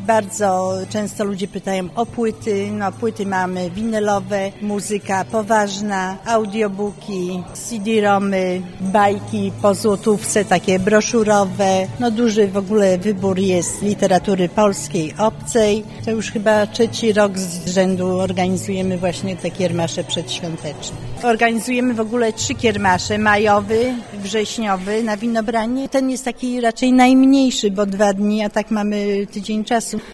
Bardzo często ludzie pytają o płyty. No, płyty mamy winylowe, muzyka poważna, audiobooki, CD-romy, bajki po złotówce, takie broszurowe. No, duży w ogóle wybór jest literatury polskiej, obcej. To już chyba 3. rok z rzędu organizujemy właśnie te kiermasze przedświąteczne. Organizujemy w ogóle 3 kiermasze, majowy, wrześniowy na Winobranie. Ten jest taki raczej najmniejszy, bo 2 dni, a tak mamy tydzień czasu.